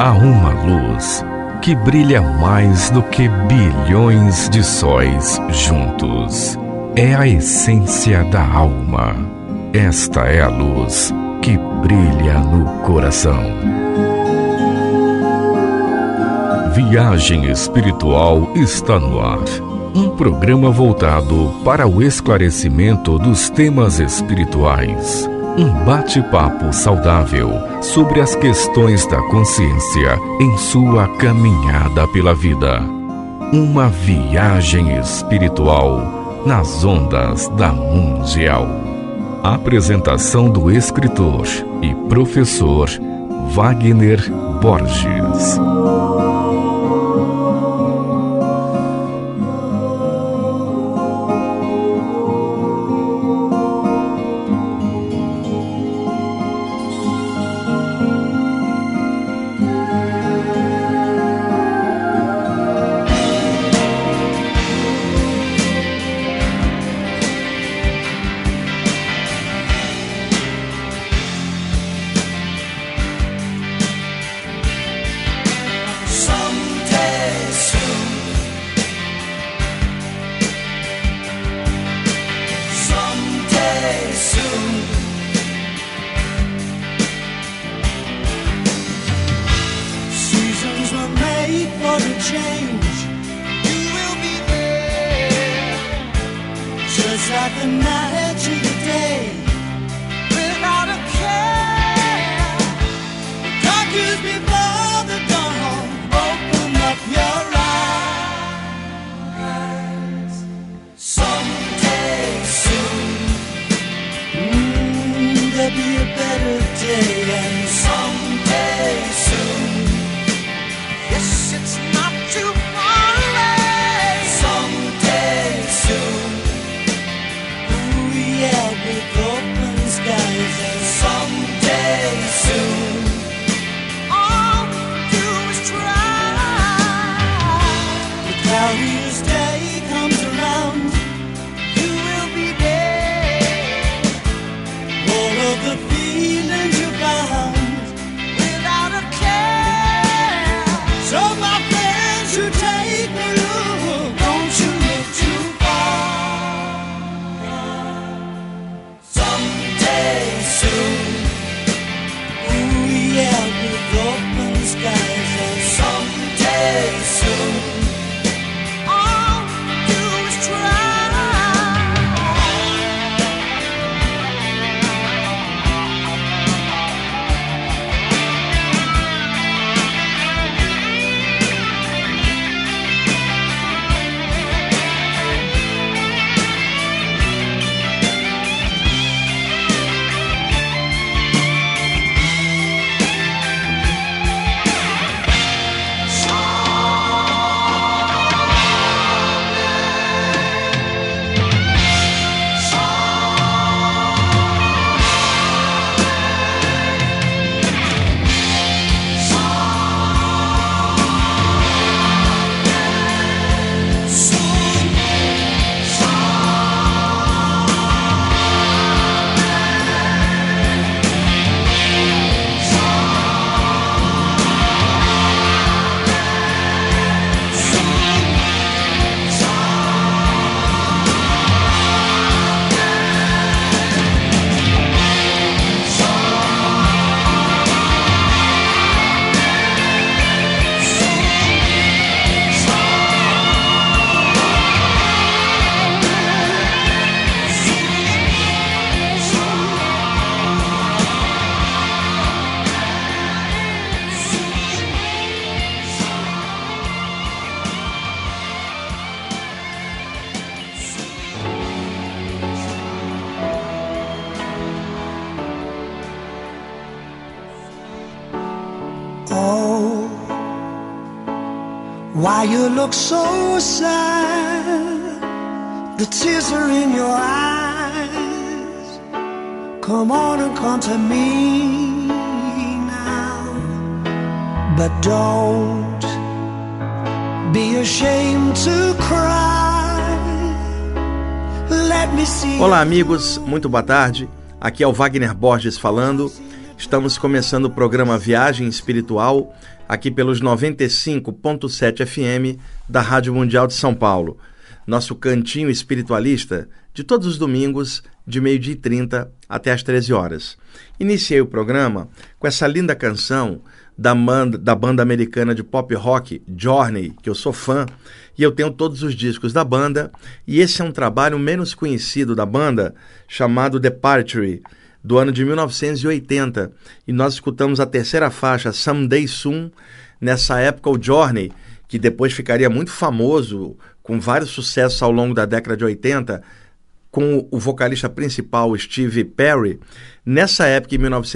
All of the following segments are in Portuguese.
Há uma luz que brilha mais do que bilhões de sóis juntos. É a essência da alma. Esta é a luz que brilha no coração. Viagem Espiritual está no ar. Um programa voltado para o esclarecimento dos temas espirituais. Um bate-papo saudável sobre as questões da consciência em sua caminhada pela vida. Uma viagem espiritual nas ondas da Mundial. Apresentação do escritor e professor Wagner Borges. Why you look so sad? The tears are in your eyes. Come on and come to me now. But don't be ashamed to cry. Let me see. Olá amigos, muito boa tarde. Aqui é o Wagner Borges falando. Estamos começando o programa Viagem Espiritual, aqui pelos 95.7 FM da Rádio Mundial de São Paulo. Nosso cantinho espiritualista de todos os domingos, de 12h30 até às 13 horas. Iniciei o programa com essa linda canção da banda americana de pop rock, Journey, que eu sou fã, e eu tenho todos os discos da banda, e esse é um trabalho menos conhecido da banda, chamado Departure, do ano de 1980, e nós escutamos a terceira faixa, Someday Soon. Nessa época o Journey, que depois ficaria muito famoso, com vários sucessos ao longo da década de 80, com o vocalista principal, Steve Perry. Nessa época, em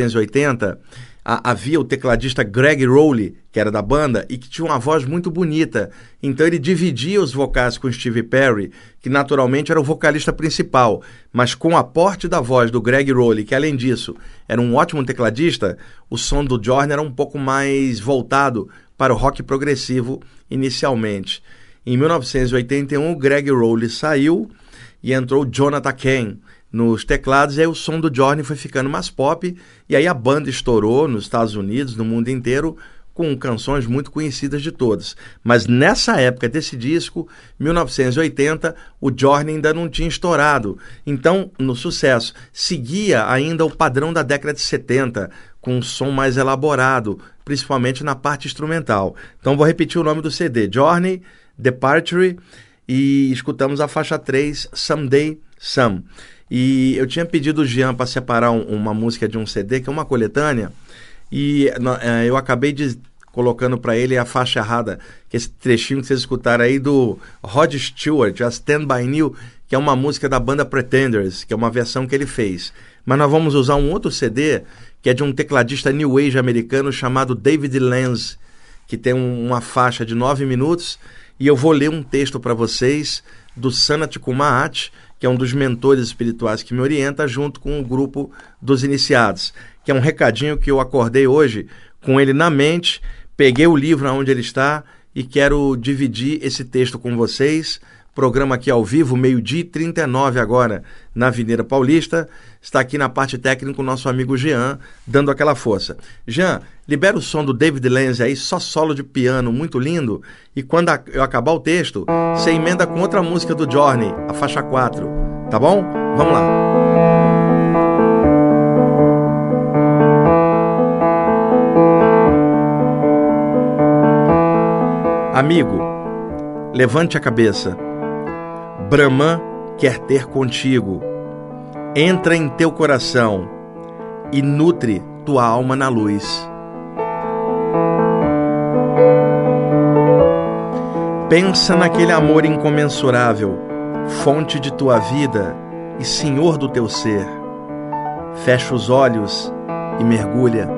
1980, havia o tecladista Gregg Rolie, que era da banda, e que tinha uma voz muito bonita. Então ele dividia os vocais com Steve Perry, que naturalmente era o vocalista principal, mas com o aporte da voz do Gregg Rolie, que além disso era um ótimo tecladista, o som do Journey era um pouco mais voltado para o rock progressivo inicialmente. Em 1981, o Gregg Rolie saiu e entrou Jonathan Cain nos teclados, e aí o som do Journey foi ficando mais pop, e aí a banda estourou nos Estados Unidos, no mundo inteiro, com canções muito conhecidas de todos. Mas nessa época desse disco, 1980, o Journey ainda não tinha estourado. Então, no sucesso, seguia ainda o padrão da década de 70, com um som mais elaborado, principalmente na parte instrumental. Então vou repetir o nome do CD, Journey, Departure, e escutamos a faixa 3, Someday Soon. E eu tinha pedido o Jean para separar uma música de um CD, que é uma coletânea, e eu acabei colocando para ele a faixa errada, que é esse trechinho que vocês escutaram aí do Rod Stewart, a Stand By You, que é uma música da banda Pretenders, que é uma versão que ele fez. Mas nós vamos usar um outro CD, que é de um tecladista New Age americano chamado David Lenz, que tem uma faixa de 9 minutos, e eu vou ler um texto para vocês do Sanat Kumar, que é um dos mentores espirituais que me orienta, junto com o grupo dos iniciados, que é um recadinho que eu acordei hoje com ele na mente, peguei o livro onde ele está e quero dividir esse texto com vocês. Programa aqui ao vivo, 12h39 agora, na Avenida Paulista. Está aqui na parte técnica o nosso amigo Jean, dando aquela força. Jean, libera o som do David Lenz aí, só solo de piano, muito lindo. E quando eu acabar o texto, você emenda com outra música do Journey, a faixa 4. Tá bom? Vamos lá. Amigo, levante a cabeça. Brahman quer ter contigo. Entra em teu coração e nutre tua alma na luz. Pensa naquele amor incomensurável, fonte de tua vida e senhor do teu ser. Fecha os olhos e mergulha.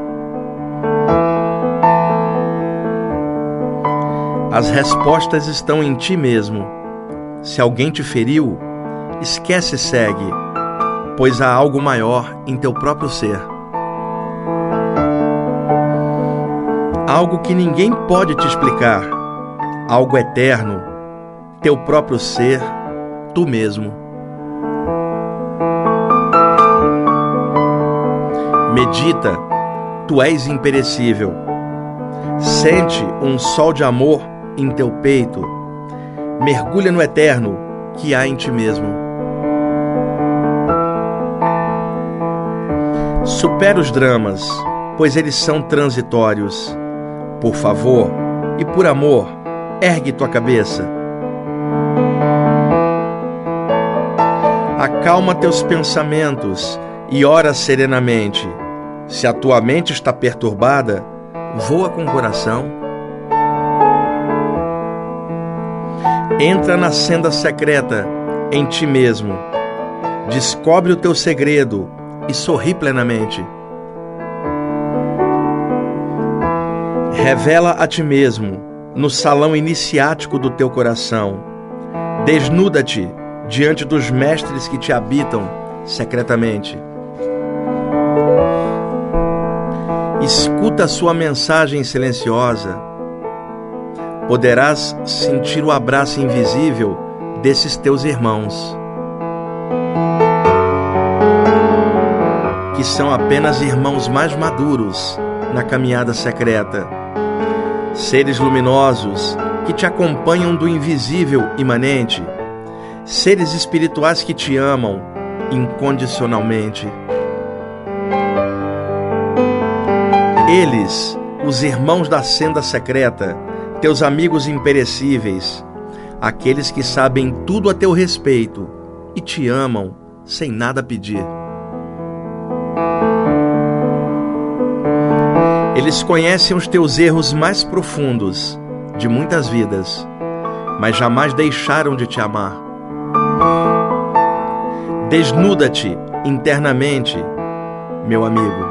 As respostas estão em ti mesmo. Se alguém te feriu, esquece e segue, pois há algo maior em teu próprio ser. Algo que ninguém pode te explicar, algo eterno, teu próprio ser, tu mesmo. Medita, tu és imperecível. Sente um sol de amor em teu peito. Mergulha no eterno que há em ti mesmo. Supera os dramas, pois eles são transitórios. Por favor e por amor, ergue tua cabeça. Acalma teus pensamentos e ora serenamente. Se a tua mente está perturbada, voa com o coração. Entra na senda secreta em ti mesmo. Descobre o teu segredo e sorri plenamente. Revela a ti mesmo no salão iniciático do teu coração. Desnuda-te diante dos mestres que te habitam secretamente. Escuta a sua mensagem silenciosa. Poderás sentir o abraço invisível desses teus irmãos. que são apenas irmãos mais maduros na caminhada secreta. Seres luminosos que te acompanham do invisível imanente. Seres espirituais que te amam incondicionalmente. Eles, os irmãos da senda secreta, teus amigos imperecíveis, aqueles que sabem tudo a teu respeito e te amam sem nada pedir. Eles conhecem os teus erros mais profundos de muitas vidas, mas jamais deixaram de te amar. Desnuda-te internamente, meu amigo.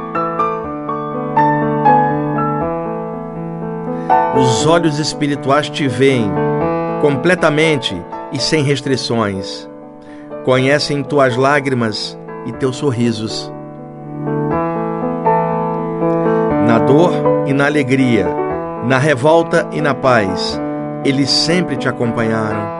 Os olhos espirituais te veem completamente e sem restrições. Conhecem tuas lágrimas e teus sorrisos. Na dor e na alegria, na revolta e na paz, eles sempre te acompanharam.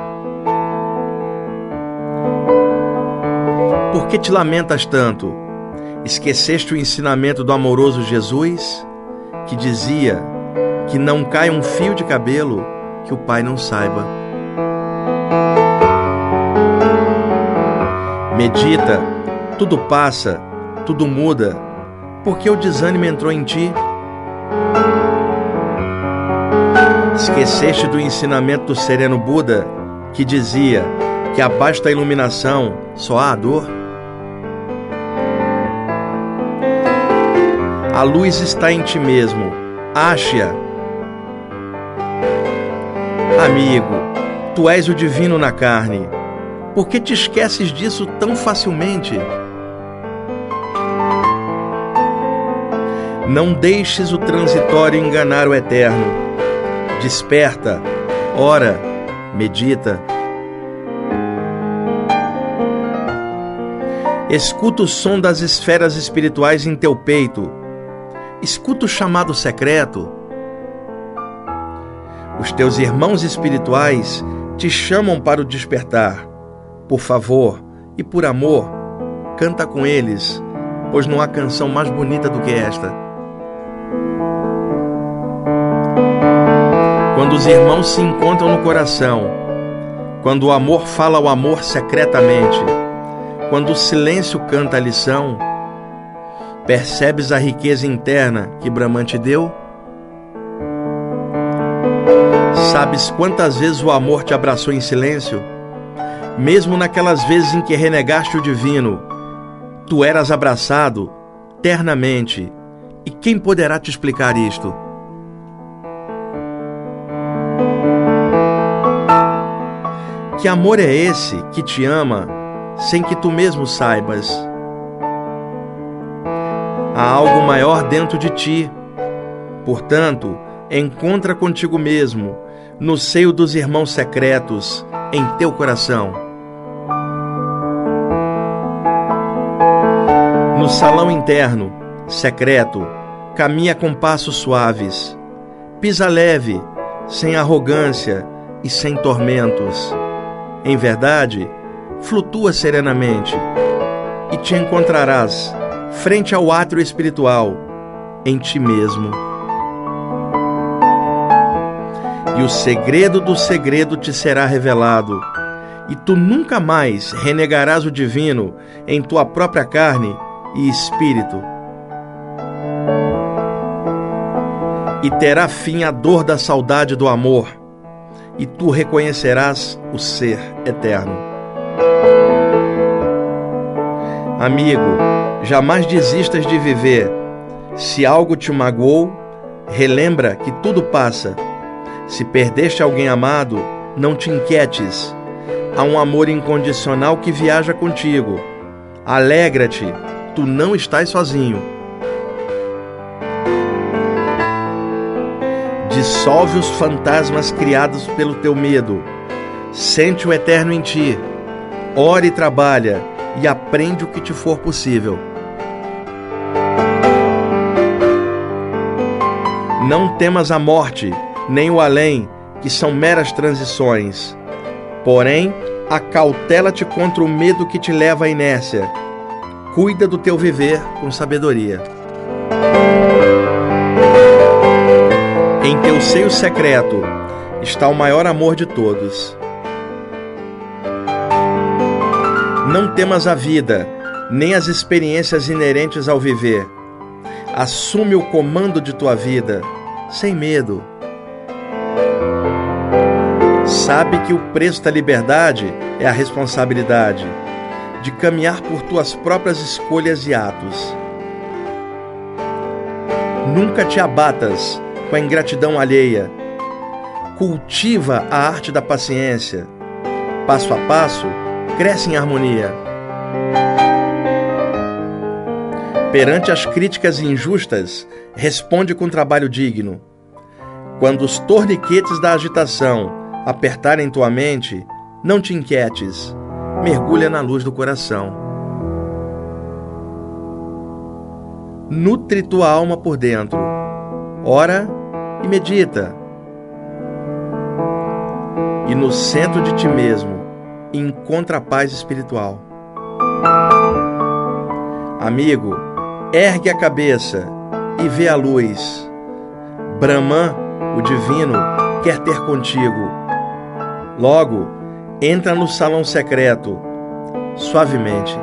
Por que te lamentas tanto? Esqueceste o ensinamento do amoroso Jesus, que dizia que não cai um fio de cabelo que o Pai não saiba. Medita, tudo passa, tudo muda, porque o desânimo entrou em ti. Esqueceste do ensinamento do sereno Buda, que dizia que abaixo da iluminação só há a dor? A luz está em ti mesmo, ache-a. Amigo, tu és o divino na carne. Por que te esqueces disso tão facilmente? Não deixes o transitório enganar o eterno. Desperta, ora, medita. Escuta o som das esferas espirituais em teu peito. Escuta o chamado secreto. Os teus irmãos espirituais te chamam para o despertar. Por favor e por amor, canta com eles, pois não há canção mais bonita do que esta. Quando os irmãos se encontram no coração, quando o amor fala ao amor secretamente, quando o silêncio canta a lição, percebes a riqueza interna que Brahman te deu? Sabes quantas vezes o amor te abraçou em silêncio? Mesmo naquelas vezes em que renegaste o divino, tu eras abraçado ternamente. E quem poderá te explicar isto? Que amor é esse que te ama sem que tu mesmo saibas? Há algo maior dentro de ti. Portanto, encontra contigo mesmo, no seio dos irmãos secretos, em teu coração. No salão interno, secreto, caminha com passos suaves. Pisa leve, sem arrogância e sem tormentos. Em verdade, flutua serenamente e te encontrarás frente ao átrio espiritual, em ti mesmo. E o segredo do segredo te será revelado, e tu nunca mais renegarás o divino em tua própria carne e espírito. E terá fim a dor da saudade do amor, e tu reconhecerás o ser eterno. Amigo, jamais desistas de viver. Se algo te magoou, relembra que tudo passa. Se perdeste alguém amado, não te inquietes. Há um amor incondicional que viaja contigo. Alegra-te, tu não estás sozinho. Dissolve os fantasmas criados pelo teu medo. Sente o eterno em ti. Ora e trabalha e aprende o que te for possível. Não temas a morte, nem o além, que são meras transições. Porém, acautela-te contra o medo que te leva à inércia. Cuida do teu viver com sabedoria. Em teu seio secreto está o maior amor de todos. Não temas a vida, nem as experiências inerentes ao viver. Assume o comando de tua vida, sem medo. Sabe que o preço da liberdade é a responsabilidade de caminhar por tuas próprias escolhas e atos. Nunca te abatas com a ingratidão alheia. Cultiva a arte da paciência. Passo a passo, cresce em harmonia. Perante as críticas injustas, responde com trabalho digno. Quando os torniquetes da agitação apertarem tua mente, não te inquietes, mergulha na luz do coração. Nutre tua alma por dentro, ora e medita. E no centro de ti mesmo, encontra a paz espiritual. Amigo, ergue a cabeça e vê a luz. Brahman, o divino, quer ter contigo. Logo, entra no salão secreto, suavemente.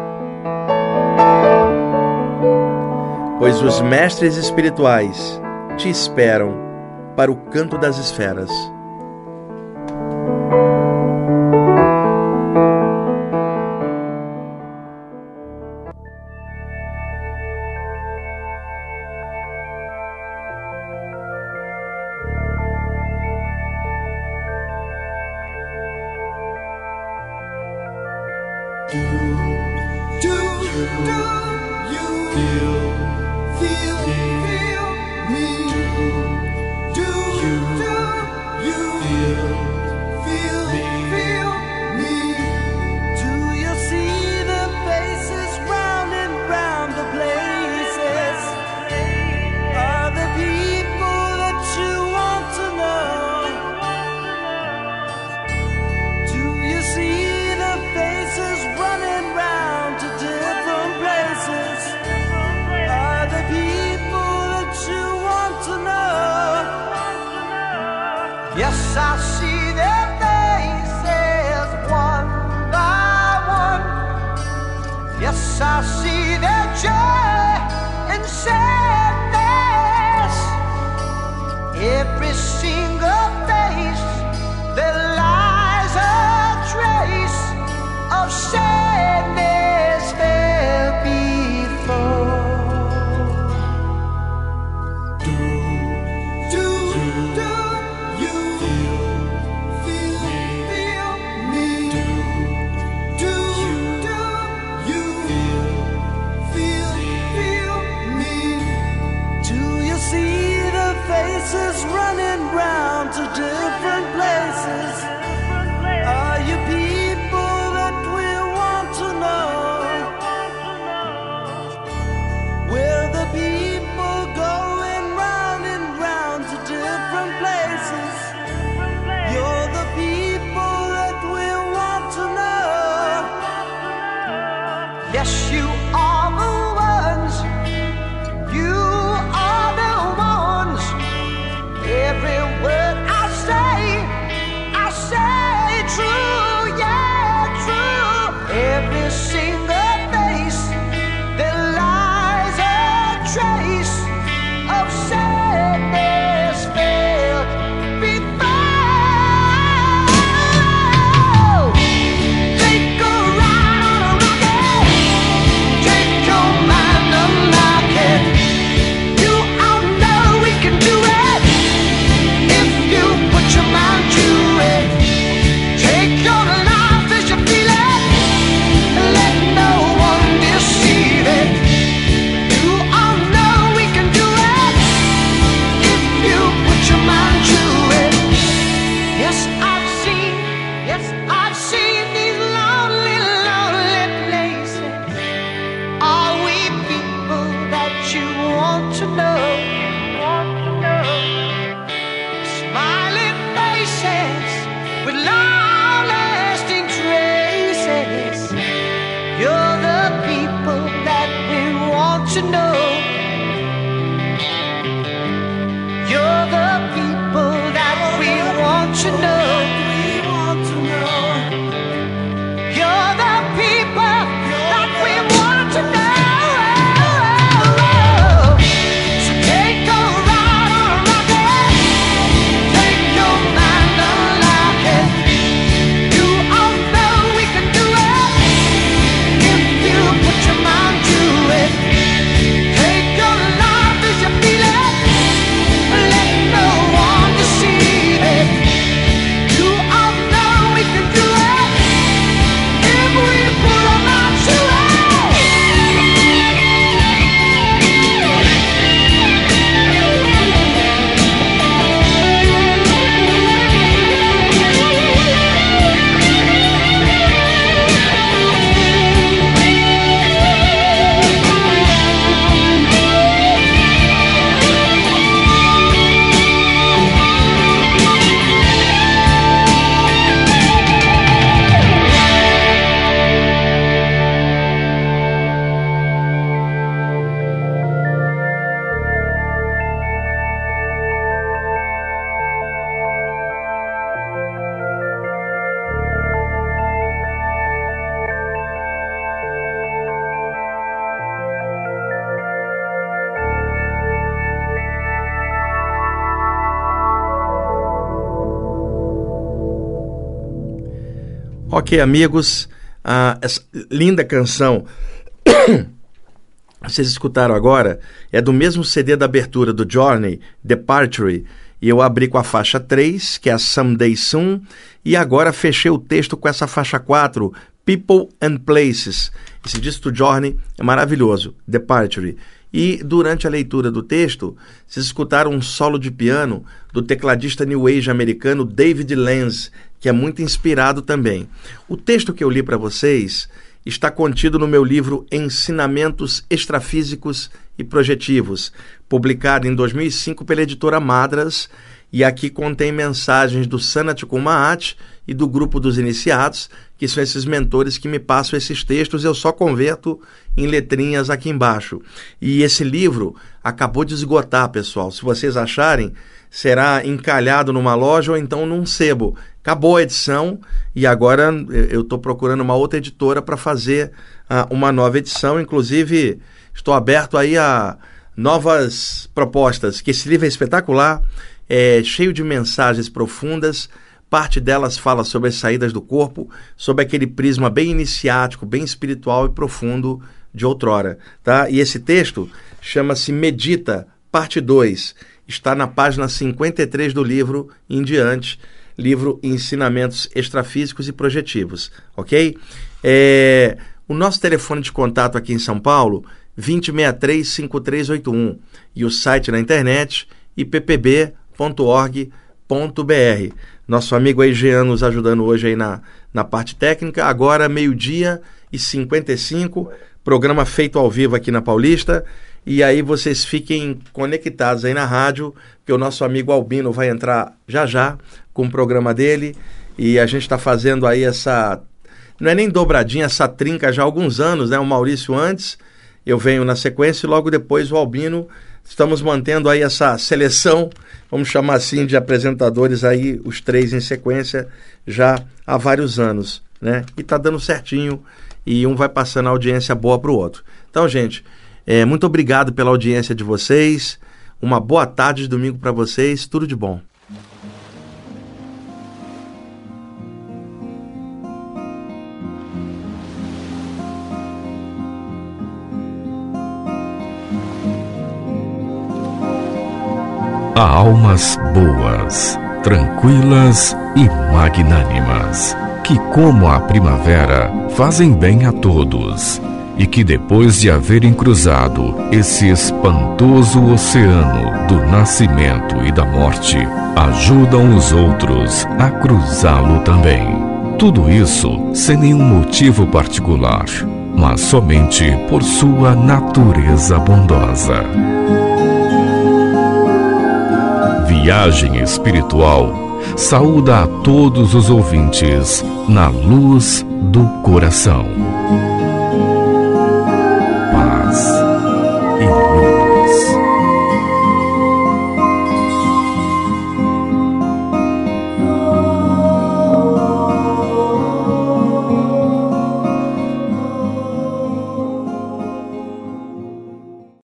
Pois os mestres espirituais te esperam para o canto das esferas. Yes, I see their faces one by one. Yes, I see their joy and sadness. Every single face, there lies a trace of sadness felt before. Running round to different places. Are you people that we want to know? We're the people going round and round to different places. You're the people that we want to know. Yes, you are the ones. You are the ones. Every word I say true, yeah, true. Every single face, there lies a trace of sadness felt before. Take a ride on a rocket, take your mind unlock it. Ok, amigos, essa linda canção vocês escutaram agora é do mesmo CD da abertura do Journey, Departure, e eu abri com a faixa 3, que é a Someday Soon, e agora fechei o texto com essa faixa 4, People and Places. Esse disco do Journey é maravilhoso, Departure. E durante a leitura do texto, vocês escutaram um solo de piano do tecladista New Age americano David Lenz, que é muito inspirado também. O texto que eu li para vocês está contido no meu livro Ensinamentos Extrafísicos e Projetivos, publicado em 2005 pela editora Madras, e aqui contém mensagens do Sanat Kummahat e do Grupo dos Iniciados, que são esses mentores que me passam esses textos, eu só converto em letrinhas aqui embaixo. E esse livro acabou de esgotar, pessoal. Se vocês acharem, será encalhado numa loja ou então num sebo. Acabou a edição e agora eu estou procurando uma outra editora para fazer uma nova edição. Inclusive, estou aberto aí a novas propostas, que esse livro é espetacular, é cheio de mensagens profundas. Parte delas fala sobre as saídas do corpo, sobre aquele prisma bem iniciático, bem espiritual e profundo de outrora, tá? E esse texto chama-se Medita, parte 2. Está na página 53 do livro em diante, livro Ensinamentos Extrafísicos e Projetivos, ok? O nosso telefone de contato aqui em São Paulo, 2063-5381, e o site na internet, ippb.org.br. Nosso amigo aí, Jean, nos ajudando hoje aí na parte técnica. Agora, 12h55, programa feito ao vivo aqui na Paulista. E aí vocês fiquem conectados aí na rádio, que o nosso amigo Albino vai entrar já com o programa dele. E a gente está fazendo aí essa... Não é nem dobradinha, essa trinca já há alguns anos, né? O Maurício antes, eu venho na sequência e logo depois o Albino. Estamos mantendo aí essa seleção, vamos chamar assim, de apresentadores aí, os 3 em sequência, já há vários anos, né? E tá dando certinho e um vai passando a audiência boa para o outro. Então, gente, muito obrigado pela audiência de vocês, uma boa tarde de domingo para vocês, tudo de bom. Há almas boas, tranquilas e magnânimas, que, como a primavera, fazem bem a todos, e que, depois de haverem cruzado esse espantoso oceano do nascimento e da morte, ajudam os outros a cruzá-lo também. Tudo isso sem nenhum motivo particular, mas somente por sua natureza bondosa. Viagem Espiritual saúda a todos os ouvintes na luz do coração.